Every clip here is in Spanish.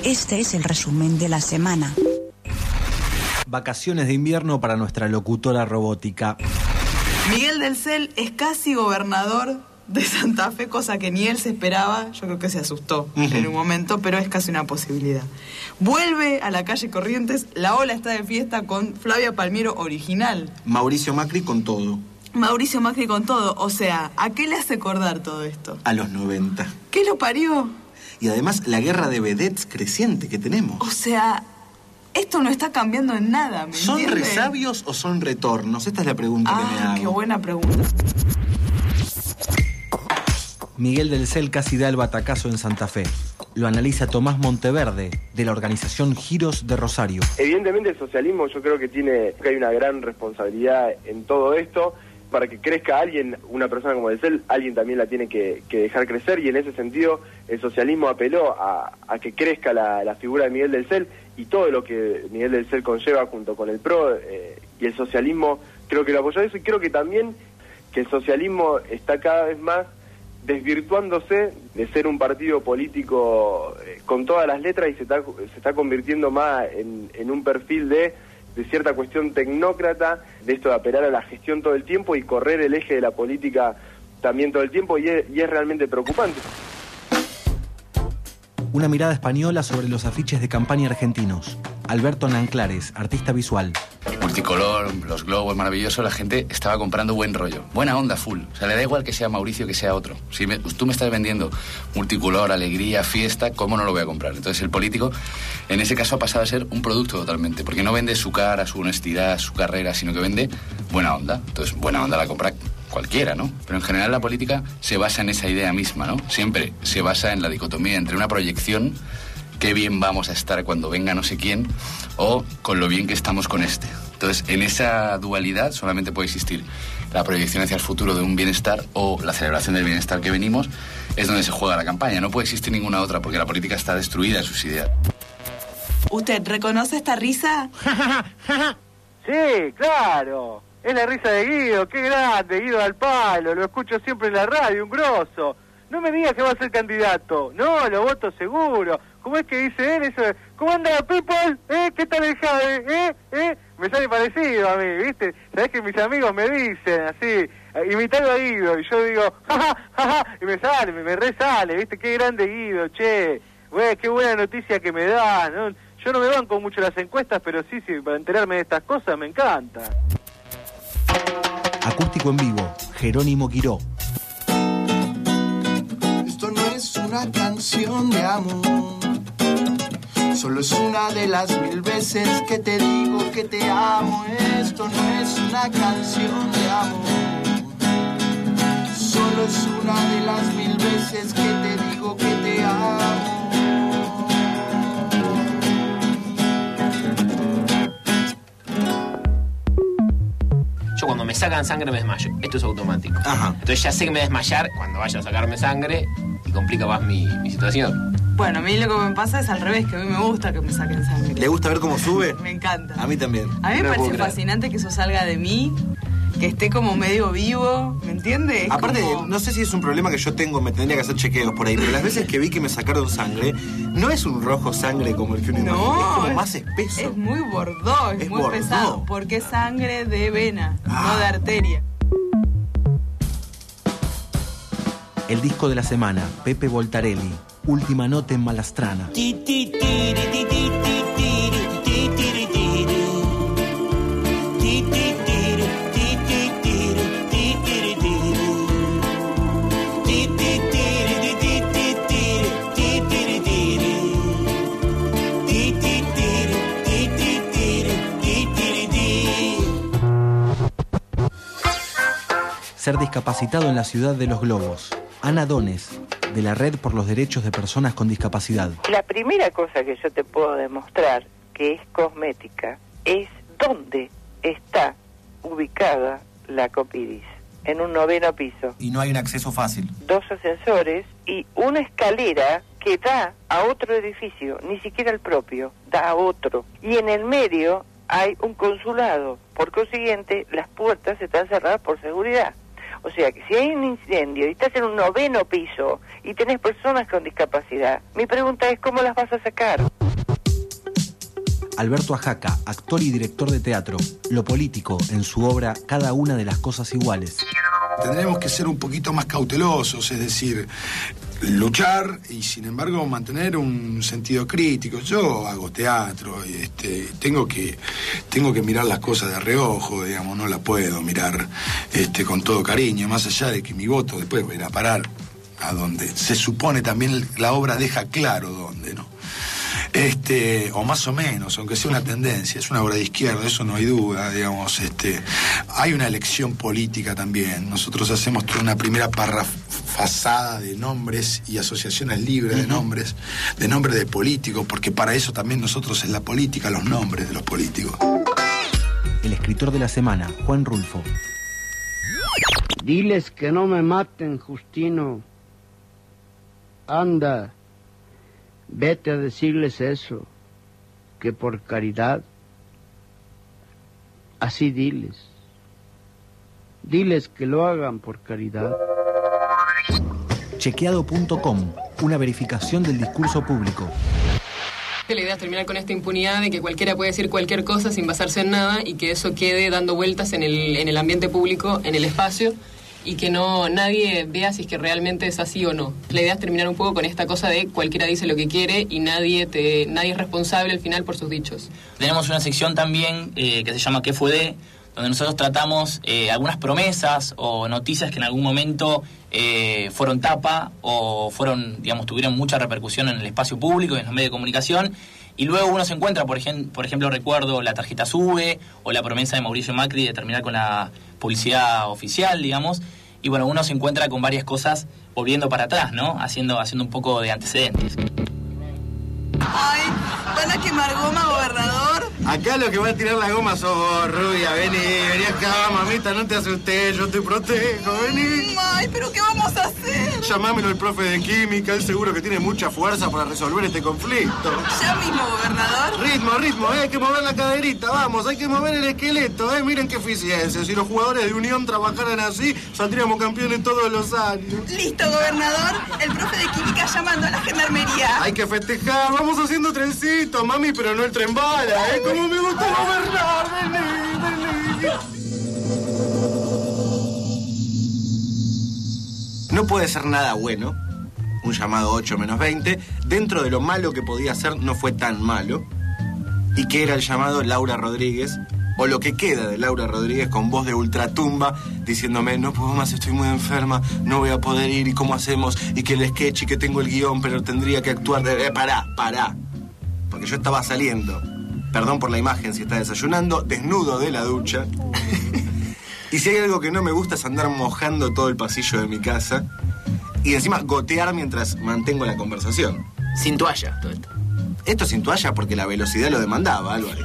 Este es el resumen de la semana. Vacaciones de invierno para nuestra locutora robótica. Miguel del Cel es casi gobernador de Santa Fe, cosa que ni él se esperaba. Yo creo que se asustó en un momento, pero es casi una posibilidad. Vuelve a la calle Corrientes, la ola está de fiesta con Flavia Palmiero original. Mauricio Macri con todo. Mauricio Macri con todo, o sea, ¿a qué le hace acordar todo esto? A los 90. ¿Qué lo parió? Y además la guerra de vedettes creciente que tenemos. O sea, esto no está cambiando en nada, ¿me ¿Son entiende? resabios o son retornos? Esta es la pregunta que me hago. Qué buena pregunta. Miguel del Cel casi da el batacazo en Santa Fe. Lo analiza Tomás Monteverde, de la organización Giros de Rosario. Evidentemente el socialismo yo creo que hay una gran responsabilidad en todo esto. Para que crezca alguien, una persona como del Cel, alguien también la tiene que dejar crecer, y en ese sentido el socialismo apeló a que crezca la figura de Miguel del Cel y todo lo que Miguel del Cel conlleva junto con el PRO, y el socialismo creo que lo apoyó eso, y creo que también que el socialismo está cada vez más desvirtuándose de ser un partido político con todas las letras, y se está convirtiendo más en un perfil de cierta cuestión tecnócrata, de esto de apelar a la gestión todo el tiempo y correr el eje de la política también todo el tiempo, y es realmente preocupante. Una mirada española sobre los afiches de campaña argentinos. Alberto Nanclares, artista visual. Multicolor, los globos, maravilloso, la gente estaba comprando buen rollo, buena onda, full. O sea, le da igual que sea Mauricio que sea otro. Si tú me estás vendiendo multicolor, alegría, fiesta, ¿cómo no lo voy a comprar? Entonces el político, en ese caso, ha pasado a ser un producto totalmente, porque no vende su cara, su honestidad, su carrera, sino que vende buena onda. Entonces, buena onda la compra cualquiera, ¿no? Pero en general la política se basa en esa idea misma, ¿no? Siempre se basa en la dicotomía entre una proyección, qué bien vamos a estar cuando venga no sé quién, o con lo bien que estamos con este. Entonces, en esa dualidad solamente puede existir la proyección hacia el futuro de un bienestar o la celebración del bienestar que venimos, es donde se juega la campaña. No puede existir ninguna otra, porque la política está destruida en sus ideas. ¿Usted reconoce esta risa? Sí, claro. Es la risa de Guido, qué grande, Guido al palo, lo escucho siempre en la radio, un grosso. No me digas que va a ser candidato. No, lo voto seguro. ¿Cómo es que dice él eso? ¿Cómo anda, people? ¿Qué tal el Jade? Me sale parecido a mí, ¿viste? Sabés que mis amigos me dicen así, imitando a Guido, y yo digo, jaja, y me sale, me resale, ¿viste? Qué grande Guido, che. Güey, qué buena noticia que me dan, ¿no? Yo no me banco mucho las encuestas, pero sí, para enterarme de estas cosas me encanta. Acústico en vivo, Jerónimo Quiró. Esto no es una canción de amor, solo es una de las 1000 veces que te digo que te amo. Esto no es una canción de amor, solo es una de las 1000 veces que te digo que te amo. Yo cuando me sacan sangre me desmayo. Esto es automático. Ajá. Entonces ya sé que me voy a desmayar cuando vaya a sacarme sangre y complica más mi situación. Bueno, a mí lo que me pasa es al revés, que a mí me gusta que me saquen sangre. ¿Le gusta ver cómo sube? Me encanta. A mí también. A mí me parece fascinante que eso salga de mí, que esté como medio vivo, ¿me entiendes? Aparte, como... no sé si es un problema que yo tengo, me tendría que hacer chequeos por ahí, pero las veces que vi que me sacaron sangre, no es un rojo sangre como el que uno imagina, es como más espeso. Es muy bordó, es muy bordó. pesado, porque es sangre de vena, no de arteria. El disco de la semana, Pepe Voltarelli, Última nota en Malastrana. Ser discapacitado en la ciudad de los globos. Ana Dones, de la Red por los Derechos de Personas con Discapacidad. La primera cosa que yo te puedo demostrar que es cosmética es dónde está ubicada la Copidis. En un 9º piso. Y no hay un acceso fácil. 2 ascensores y una escalera que da a otro edificio, ni siquiera el propio, da a otro. Y en el medio hay un consulado. Por consiguiente, las puertas están cerradas por seguridad. O sea que si hay un incendio y estás en un 9º piso y tenés personas con discapacidad, mi pregunta es ¿cómo las vas a sacar? Alberto Ajaca, actor y director de teatro, lo político en su obra Cada una de las cosas iguales. Tendremos que ser un poquito más cautelosos, es decir, luchar y sin embargo mantener un sentido crítico. Yo hago teatro y tengo que mirar las cosas de reojo, digamos, no las puedo mirar con todo cariño, más allá de que mi voto después va a ir a parar a donde se supone también la obra deja claro dónde, ¿no? O más o menos, aunque sea una tendencia, es una obra de izquierda, eso no hay duda, digamos, hay una elección política también. Nosotros hacemos toda una primera parrafasada de nombres y asociaciones libres de nombres de políticos, porque para eso también nosotros en la política, los nombres de los políticos. El escritor de la semana, Juan Rulfo. Diles que no me maten, Justino. Anda. Vete a decirles eso, que por caridad, así diles. Diles que lo hagan por caridad. Chequeado.com, una verificación del discurso público. La idea es terminar con esta impunidad de que cualquiera puede decir cualquier cosa sin basarse en nada y que eso quede dando vueltas en el ambiente público, en el espacio, y que nadie vea si es que realmente es así o no. La idea es terminar un poco con esta cosa de cualquiera dice lo que quiere y nadie es responsable al final por sus dichos. Tenemos una sección también que se llama ¿Qué fue de?, donde nosotros tratamos algunas promesas o noticias que en algún momento fueron tapa o tuvieron mucha repercusión en el espacio público y en los medios de comunicación. Y luego uno se encuentra, por ejemplo, recuerdo la tarjeta SUBE o la promesa de Mauricio Macri de terminar con la publicidad oficial, digamos. Y bueno, uno se encuentra con varias cosas volviendo para atrás, ¿no? Haciendo un poco de antecedentes. Ay, ¿van a quemar goma, gobernador? Acá lo que va a tirar la goma sos vos, rubia. Vení acá, mamita, no te asustes, yo te protejo, vení. Ay, ¿pero qué vamos a hacer? Llamámelo el profe de química, él seguro que tiene mucha fuerza para resolver este conflicto. Ya mismo, gobernador. Ritmo, hay que mover la caderita, vamos, hay que mover el esqueleto, miren qué eficiencia. Si los jugadores de Unión trabajaran así, saldríamos campeones todos los años. Listo, gobernador, el profe de química llamando a la gendarmería. Hay que festejar, vamos haciendo trencito, mami, pero no el tren bala, como me gusta gobernar, vení. No puede ser nada bueno, un llamado 8 menos 20, dentro de lo malo que podía ser no fue tan malo, y que era el llamado Laura Rodríguez, o lo que queda de Laura Rodríguez con voz de ultratumba, diciéndome, no puedo más, estoy muy enferma, no voy a poder ir, ¿y cómo hacemos? Y que el sketch y que tengo el guión, pero tendría que actuar de... Pará, porque yo estaba saliendo, perdón por la imagen si está desayunando, desnudo de la ducha. Y si hay algo que no me gusta es andar mojando todo el pasillo de mi casa y encima gotear mientras mantengo la conversación. Sin toalla, todo esto. Esto sin toalla porque la velocidad lo demandaba, Álvarez.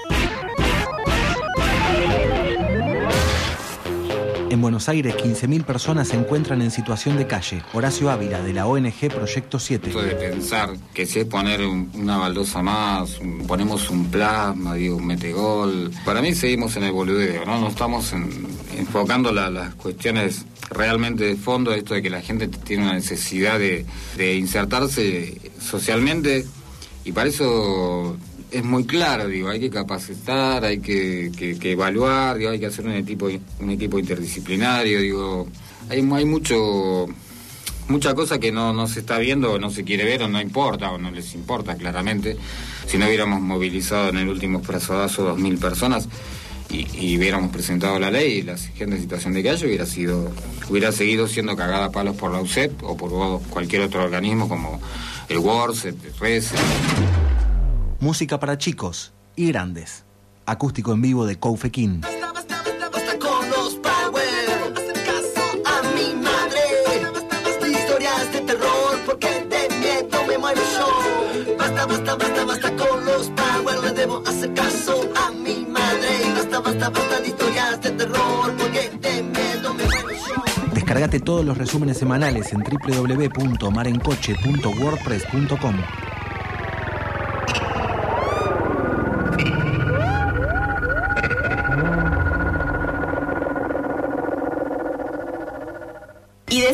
En Buenos Aires, 15.000 personas se encuentran en situación de calle. Horacio Ávila, de la ONG Proyecto 7. Esto de pensar que si es poner una baldosa más, ponemos un plasma, un metegol. Para mí seguimos en el boludeo, ¿no? No estamos enfocando las cuestiones realmente de fondo, esto de que la gente tiene una necesidad de insertarse socialmente, y para eso... Es muy claro, hay que capacitar, hay que evaluar, hay que hacer un equipo interdisciplinario, hay mucha cosa que no se está viendo, o no se quiere ver, o no importa, o no les importa claramente. Si no hubiéramos movilizado en el último plazodazo 2.000 personas y hubiéramos presentado la ley, la gente en situación de calle hubiera seguido siendo cagada a palos por la UCEP o por cualquier otro organismo como el WORS, el RES. Música para chicos y grandes. Acústico en vivo de Koufekin. Basta con los Power, hacer caso a mi madre. Historias de terror, porque de miedo me muero yo. Basta con los Power, le debo hacer caso a mi madre. Basta de historias de terror, porque de miedo me muero yo. Descárgate todos los resúmenes semanales en www.marencoche.wordpress.com.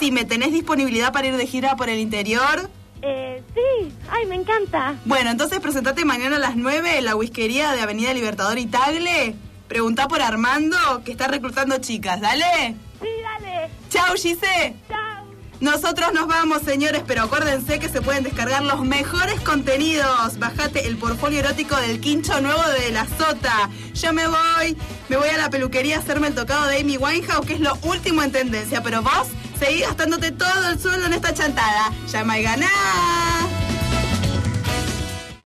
decime, ¿tenés disponibilidad para ir de gira por el interior? Sí, ay, me encanta. Bueno, entonces presentate mañana a las 9 en la whiskería de Avenida Libertador y Tagle. Preguntá por Armando, que está reclutando chicas, ¿dale? Sí, dale. Chau, Gise. Chau. Nosotros nos vamos, señores, pero acuérdense que se pueden descargar los mejores contenidos. Bajate el portfolio erótico del quincho nuevo de La Sota. Yo me voy a la peluquería a hacerme el tocado de Amy Winehouse, que es lo último en tendencia, pero vos seguí gastándote todo el sueldo en esta chantada. Llama y ganá.